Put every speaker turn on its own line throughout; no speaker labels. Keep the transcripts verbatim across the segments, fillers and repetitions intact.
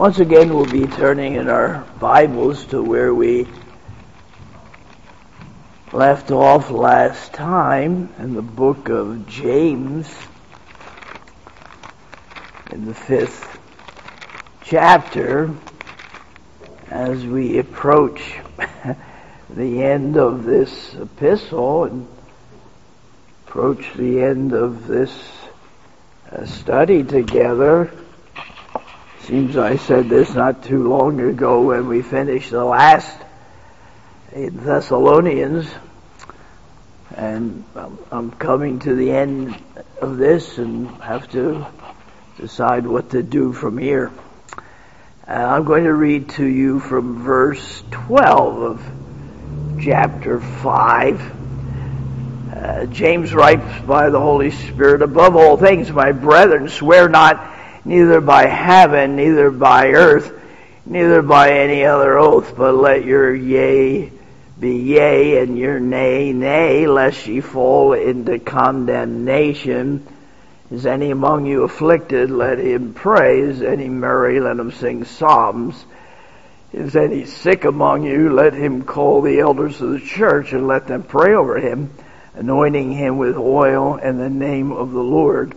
Once again, we'll be turning in our Bibles to where we left off last time in the book of James, in the fifth chapter, as we approach the end of this epistle and approach the end of this uh, study together. Seems I said this not too long ago when we finished the last in Thessalonians, and I'm coming to the end of this and have to decide what to do from here. Uh, I'm going to read to you from verse twelve of chapter five. Uh, James writes by the Holy Spirit, "Above all things, my brethren, swear not neither by heaven, neither by earth, neither by any other oath, but let your yea be yea, and your nay, nay, lest ye fall into condemnation. Is any among you afflicted? Let him pray. Is any merry? Let him sing psalms. Is any sick among you? Let him call the elders of the church, and let them pray over him, anointing him with oil in the name of the Lord.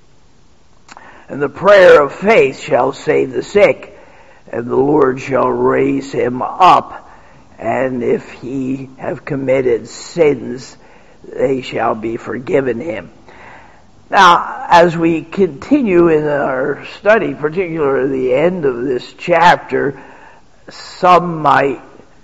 And the prayer of faith shall save the sick, and the Lord shall raise him up. And if he have committed sins, they shall be forgiven him." Now, as we continue in our study, particularly the end of this chapter, some might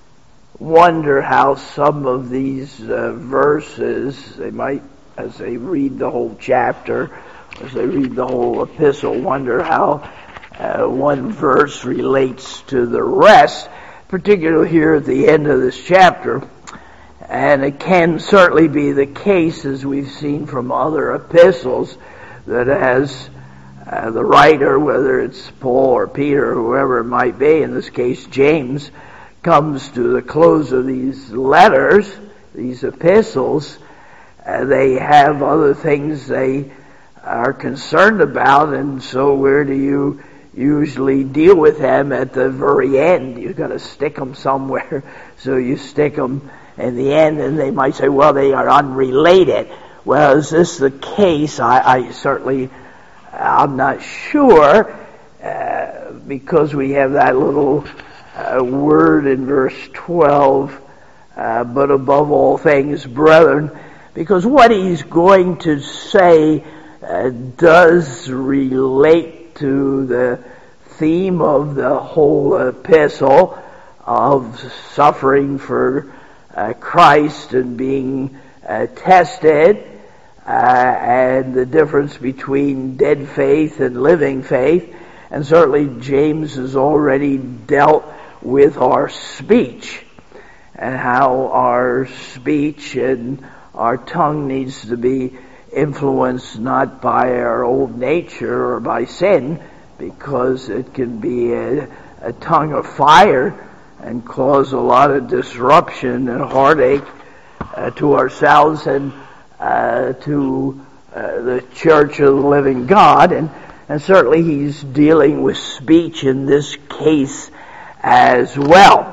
wonder how some of these uh, verses, they might, as they read the whole chapter, as they read the whole epistle, wonder how uh, one verse relates to the rest, particularly here at the end of this chapter. And it can certainly be the case, as we've seen from other epistles, that as uh, the writer, whether it's Paul or Peter or whoever it might be, in this case James, comes to the close of these letters, these epistles, uh, they have other things they are concerned about, and so where do you usually deal with them? At the very end. You've got to stick them somewhere, so you stick them in the end, and they might say, well, they are unrelated. Well, is this the case? I, I certainly, I'm not sure, uh, because we have that little uh, word in verse twelve, uh, but above all things, brethren, because what he's going to say Uh, does relate to the theme of the whole epistle of suffering for uh, Christ and being uh, tested, uh, and the difference between dead faith and living faith. And certainly James has already dealt with our speech and how our speech and our tongue needs to be influenced not by our old nature or by sin, because it can be a, a tongue of fire and cause a lot of disruption and heartache uh, to ourselves and uh, to uh, the church of the living God. And, and certainly he's dealing with speech in this case as well.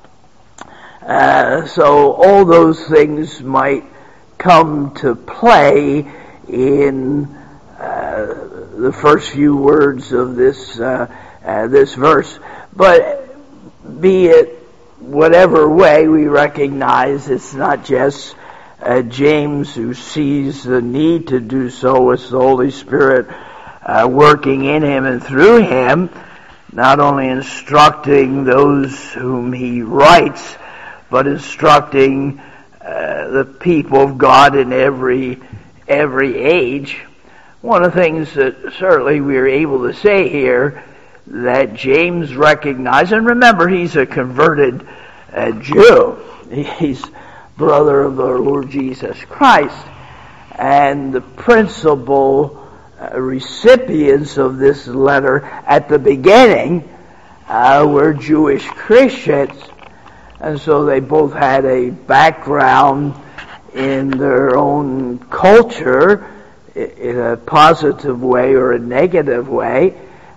Uh, so all those things might come to play in uh, the first few words of this uh, uh, this verse. But be it whatever way, we recognize it's not just uh, James who sees the need to do so. It's the Holy Spirit uh, working in him and through him, not only instructing those whom he writes, but instructing Uh, the people of God in every every age. One of the things that certainly we are able to say here that James recognized, and remember, he's a converted uh, Jew. He's brother of our Lord Jesus Christ. And the principal uh, recipients of this letter at the beginning uh, were Jewish Christians. And so they both had a background in their own culture in a positive way or a negative way.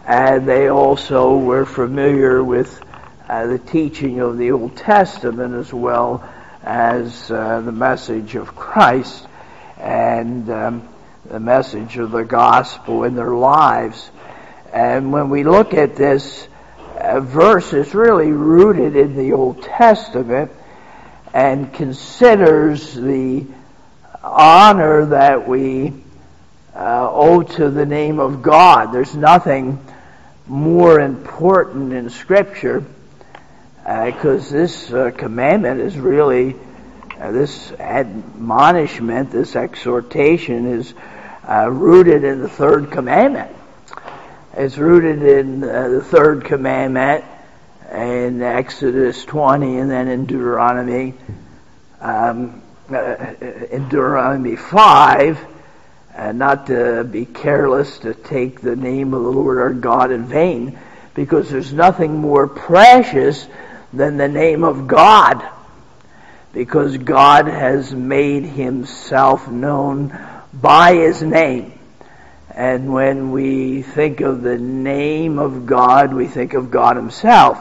and they also were familiar with uh, the teaching of the Old Testament as well as uh, the message of Christ and um, the message of the gospel in their lives. And when we look at this uh, verse, it's really rooted in the Old Testament and considers the honor that we uh, owe to the name of God. There's nothing more important in Scripture because uh, this uh, commandment is really, uh, this admonishment, this exhortation is uh, rooted in the third commandment. It's rooted in uh, the third commandment in Exodus twenty and then in Deuteronomy um, uh, in Deuteronomy five, uh, not to be careless to take the name of the Lord our God in vain, because there's nothing more precious than the name of God, because God has made himself known by his name. And when we think of the name of God, we think of God himself,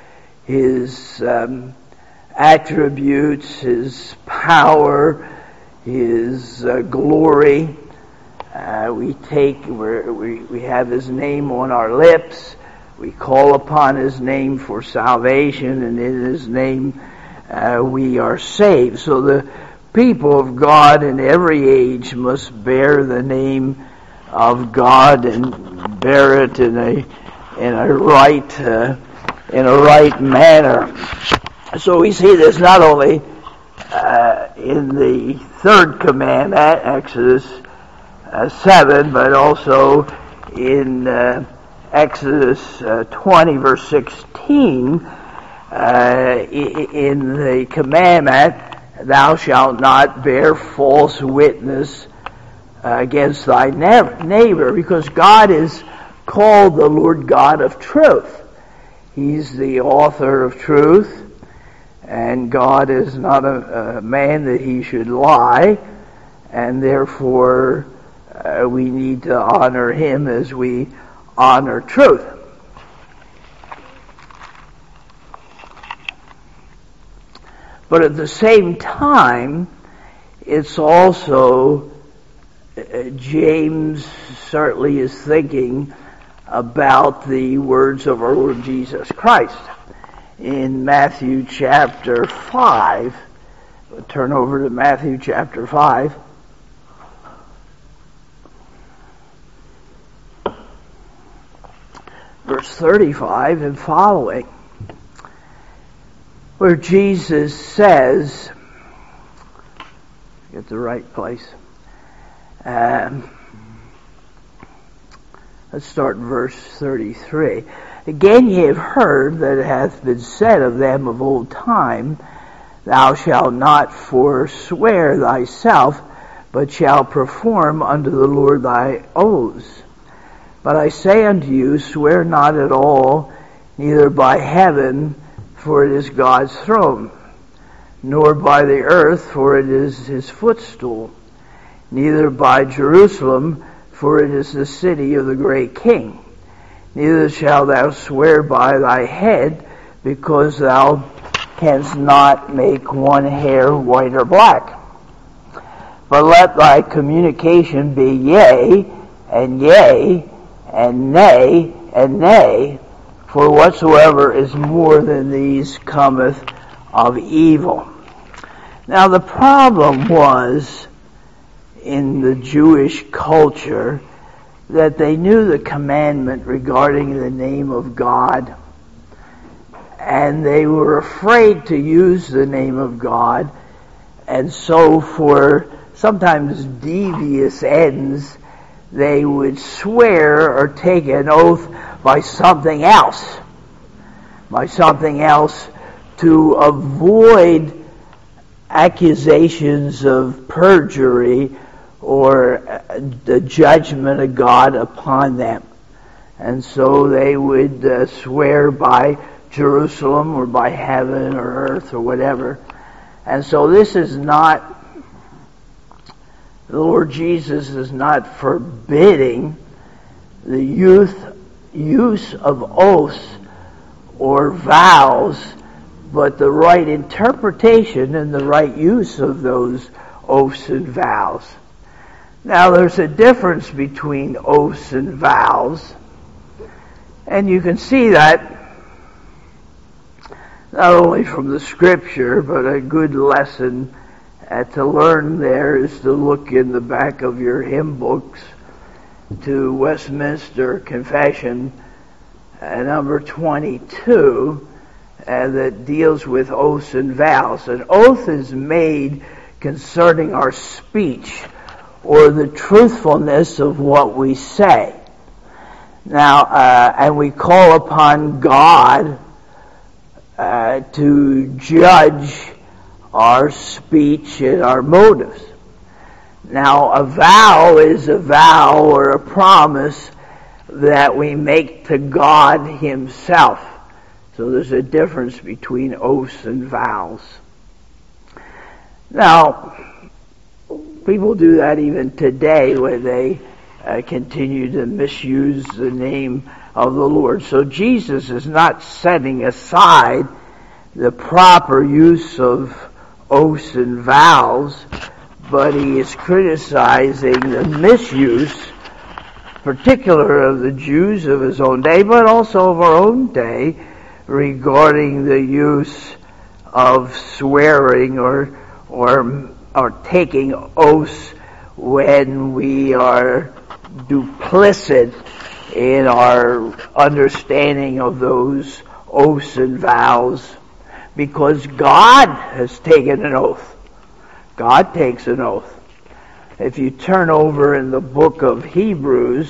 his um, attributes, his power, his uh, glory. Uh, we take, we're, we we have his name on our lips. We call upon his name for salvation, and in his name uh, we are saved. So the people of God in every age must bear the name of God and bear it in a in a right uh, in a right manner. So we see this not only uh, in the third commandment, Exodus uh, seven, but also in uh, Exodus uh, twenty, verse sixteen. Uh, in the commandment, thou shalt not bear false witness against thy neighbor, because God is called the Lord God of truth. He's the author of truth, and God is not a, a man that he should lie, and therefore uh, we need to honor him as we honor truth. But at the same time, it's also Uh, James certainly is thinking about the words of our Lord Jesus Christ. In Matthew chapter five, we'll turn over to Matthew chapter five. Verse thirty-five and following, where Jesus says, get the right place. Um, let's start in verse thirty-three. Again ye have heard that it hath been said of them of old time, thou shalt not forswear thyself, but shalt perform unto the Lord thy oaths. But I say unto you, swear not at all, neither by heaven, for it is God's throne, nor by the earth, for it is his footstool, neither by Jerusalem, for it is the city of the great king. Neither shalt thou swear by thy head, because thou canst not make one hair white or black. But let thy communication be yea, and yea, and nay, and nay, for whatsoever is more than these cometh of evil. Now the problem was, in the Jewish culture, that they knew the commandment regarding the name of God, and they were afraid to use the name of God, and so for sometimes devious ends, they would swear or take an oath by something else, by something else to avoid accusations of perjury or the judgment of God upon them. And so they would uh, swear by Jerusalem or by heaven or earth or whatever. And so this is not, the Lord Jesus is not forbidding the youth use of oaths or vows, but the right interpretation and the right use of those oaths and vows. Now, there's a difference between oaths and vows, and you can see that not only from the Scripture, but a good lesson uh, to learn there is to look in the back of your hymn books to Westminster Confession, uh, number twenty-two, uh, that deals with oaths and vows. An oath is made concerning our speech or the truthfulness of what we say. Now, uh, and we call upon God uh, to judge our speech and our motives. Now, a vow is a vow or a promise that we make to God Himself. So there's a difference between oaths and vows. Now, people do that even today where they uh, continue to misuse the name of the Lord. So Jesus is not setting aside the proper use of oaths and vows, but He is criticizing the misuse, particular of the Jews of His own day, but also of our own day, regarding the use of swearing or or or taking oaths when we are duplicit in our understanding of those oaths and vows, because God has taken an oath. God takes an oath. If you turn over in the book of Hebrews,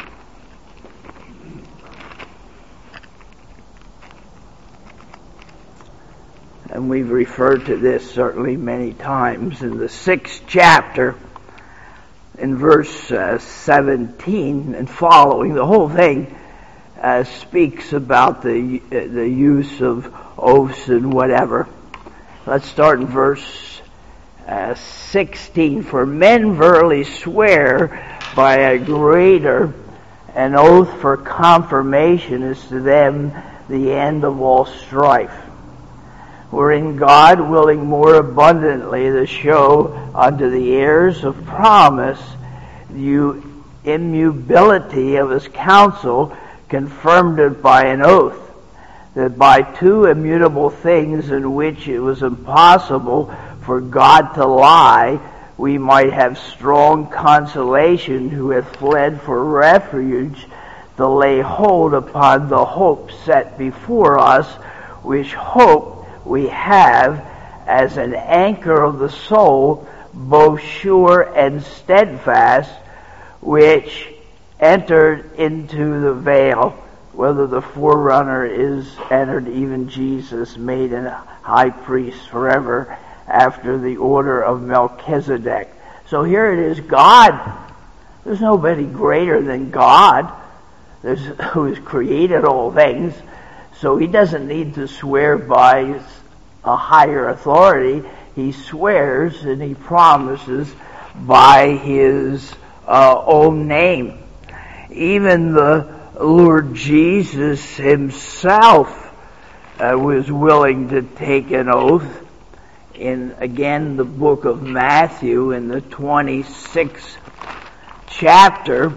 and we've referred to this certainly many times, in the sixth chapter, in verse uh, seventeen and following, the whole thing uh, speaks about the uh, the use of oaths and whatever. Let's start in verse uh, sixteen. For men verily swear by a greater, an oath for confirmation is to them the end of all strife. Wherein God, willing more abundantly to show unto the heirs of promise the immutability of His counsel, confirmed it by an oath, that by two immutable things in which it was impossible for God to lie, we might have strong consolation who hath fled for refuge to lay hold upon the hope set before us, which hope we have as an anchor of the soul, both sure and steadfast, which entered into the veil, whether the forerunner is entered, even Jesus, made a high priest forever after the order of Melchizedek. So here it is, God. There's nobody greater than God, There's, who has created all things. So He doesn't need to swear by a higher authority. He swears and He promises by His uh, own name. Even the Lord Jesus Himself uh, was willing to take an oath. In, again, the book of Matthew, in the twenty-sixth chapter,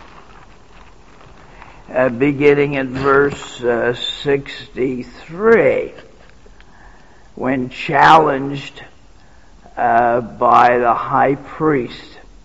uh, beginning at verse uh, sixty-three, when challenged uh, by the high priest.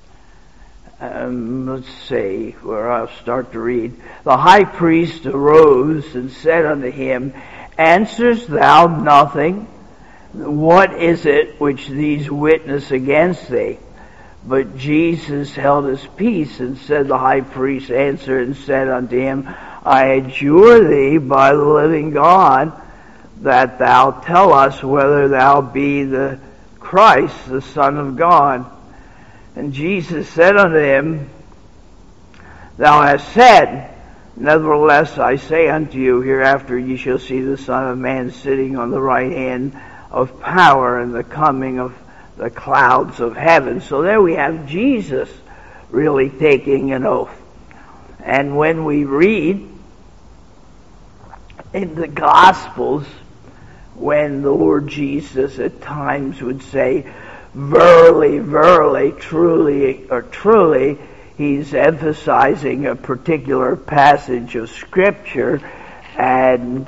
Um, let's see where I'll start to read. The high priest arose and said unto him, Answerest thou nothing? What is it which these witness against thee? But Jesus held his peace, and said, the high priest answered and said unto him, I adjure thee by the living God, that thou tell us whether thou be the Christ, the Son of God. And Jesus said unto him, Thou hast said, nevertheless I say unto you, hereafter ye shall see the Son of Man sitting on the right hand of power, and the coming of the clouds of heaven. So there we have Jesus really taking an oath. And when we read in the Gospels, when the Lord Jesus at times would say, verily, verily, truly, or truly, he's emphasizing a particular passage of Scripture and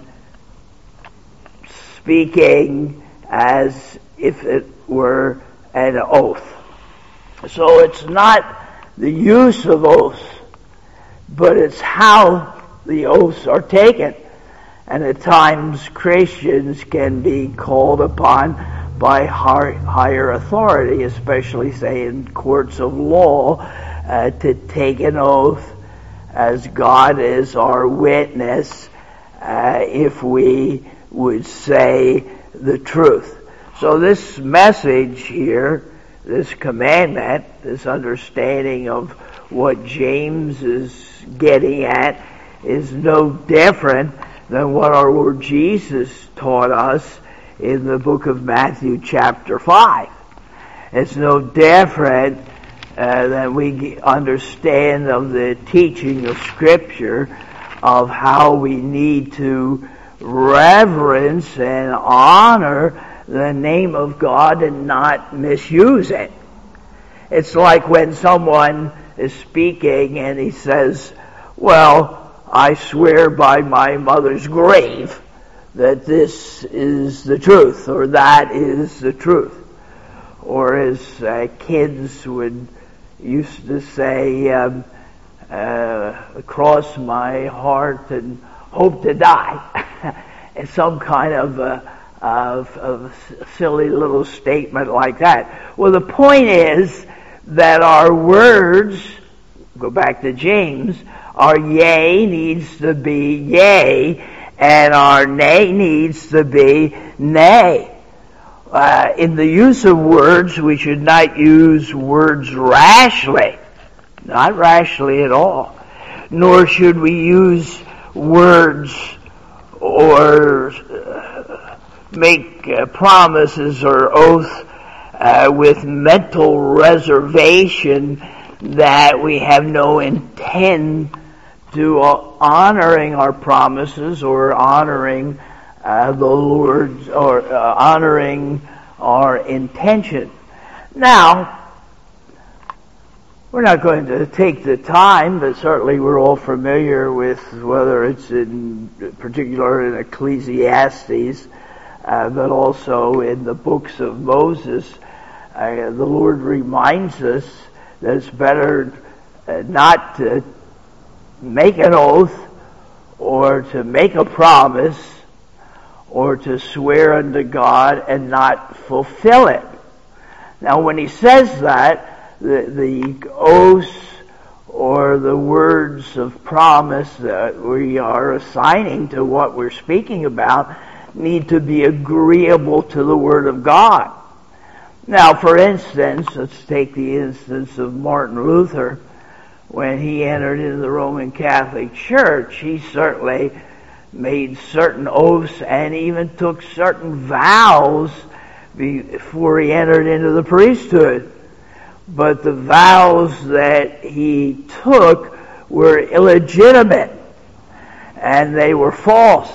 speaking as if it were an oath. So it's not the use of oaths, but it's how the oaths are taken. And at times Christians can be called upon by higher authority, especially, say, in courts of law, uh, to take an oath as God is our witness uh, if we would say the truth. So this message here, this commandment, this understanding of what James is getting at is no different than what our Lord Jesus taught us in the book of Matthew chapter five. It's no different uh, than we understand of the teaching of Scripture of how we need to reverence and honor the name of God and not misuse it. It's like when someone is speaking and he says, well, I swear by my mother's grave that this is the truth, or that is the truth. Or as uh, kids would used to say, um, uh, cross my heart and hope to die. It's some kind of, uh, of, of silly little statement like that. Well, the point is that our words, go back to James, our yea needs to be yea, and our nay needs to be nay. Uh, in the use of words, we should not use words rashly, not rashly at all, nor should we use words or uh, make uh, promises or oaths uh, with mental reservation that we have no intent to uh, honoring our promises or honoring uh, the Lord or uh, honoring our intention. Now, we're not going to take the time, but certainly we're all familiar with whether it's in particular in Ecclesiastes, uh, but also in the books of Moses. Uh, the Lord reminds us that it's better uh, not to make an oath or to make a promise or to swear unto God and not fulfill it. Now, when he says that, the, the oaths or the words of promise that we are assigning to what we're speaking about need to be agreeable to the Word of God. Now, for instance, let's take the instance of Martin Luther. When he entered into the Roman Catholic Church, he certainly made certain oaths and even took certain vows before he entered into the priesthood. But the vows that he took were illegitimate and they were false.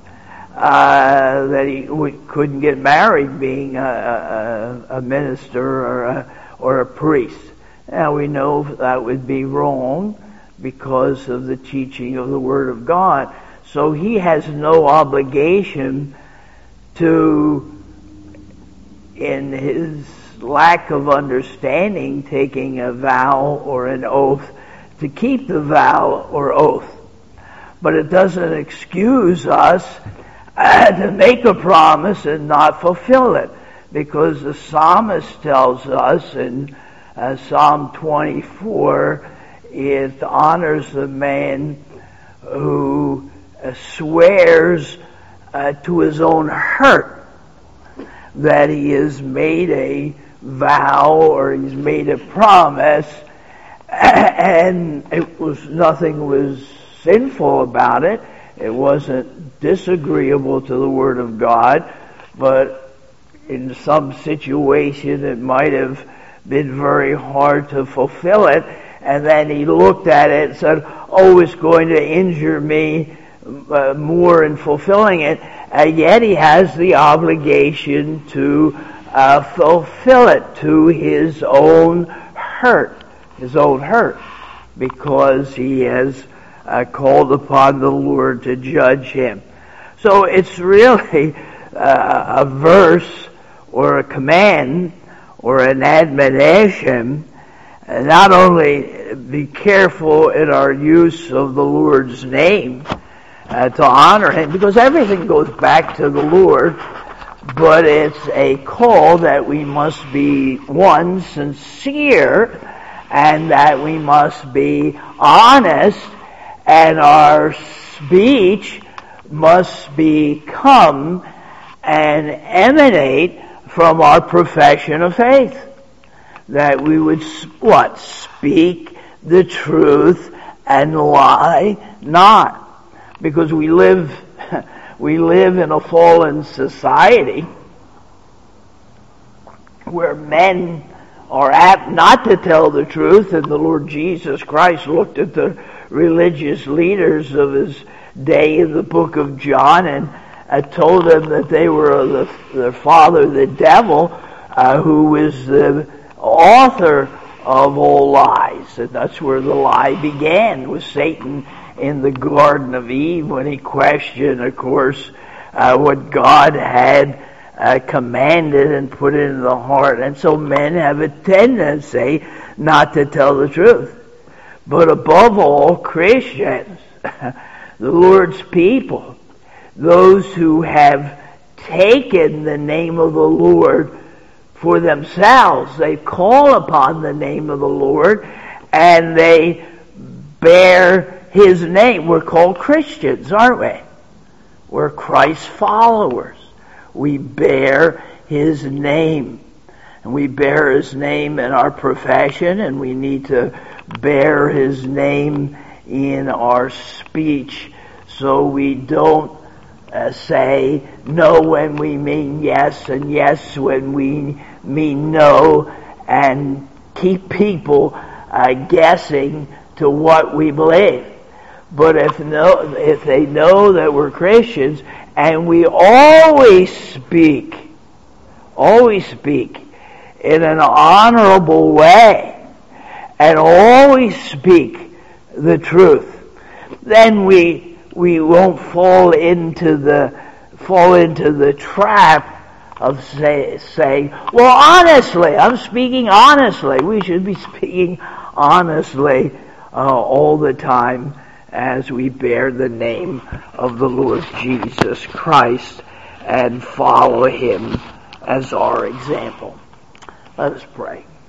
Uh, that he w- couldn't get married being a, a, a minister or a, or a priest. Now we know that would be wrong because of the teaching of the Word of God. So he has no obligation to, in his lack of understanding, taking a vow or an oath, to keep the vow or oath. But it doesn't excuse us uh, to make a promise and not fulfill it, because the psalmist tells us in uh, Psalm twenty-four, it honors the man who uh, swears uh, to his own hurt that he has made a vow or he's made a promise, and it was nothing was sinful about it. It wasn't disagreeable to the Word of God, but in some situation it might have been very hard to fulfill it. And then he looked at it and said, oh, it's going to injure me uh, more in fulfilling it, and yet he has the obligation to uh, fulfill it to his own hurt, his own hurt, because he has uh, called upon the Lord to judge him. So it's really uh, a verse or a command or an admonition, and not only be careful in our use of the Lord's name uh, to honor him, because everything goes back to the Lord, but it's a call that we must be, one, sincere, and that we must be honest, and our speech must become and emanate from our profession of faith. That we would, what? Speak the truth and lie not. Because we live, we live in a fallen society where men are apt not to tell the truth, and the Lord Jesus Christ looked at the religious leaders of his day in the book of John and uh, told them that they were the, their father, the devil, uh, who was the author of all lies. And that's where the lie began, with Satan in the Garden of Eve, when he questioned, of course, uh, what God had uh, commanded and put into the heart. And so men have a tendency not to tell the truth. But above all, Christians, the Lord's people, those who have taken the name of the Lord for themselves, they call upon the name of the Lord and they bear his name. We're called Christians, aren't we? We're Christ's followers. We bear his name. And we bear his name in our profession, and we need to bear his name in our speech, so we don't uh, say no when we mean yes, and yes when we mean no, and keep people uh, guessing to what we believe. But if no, if they know that we're Christians, and we always speak, always speak in an honorable way, and always speak the truth, then we we won't fall into the fall into the trap of say, saying, well, honestly, I'm speaking honestly. We should be speaking honestly uh, all the time as we bear the name of the Lord Jesus Christ and follow him as our example. Let us pray.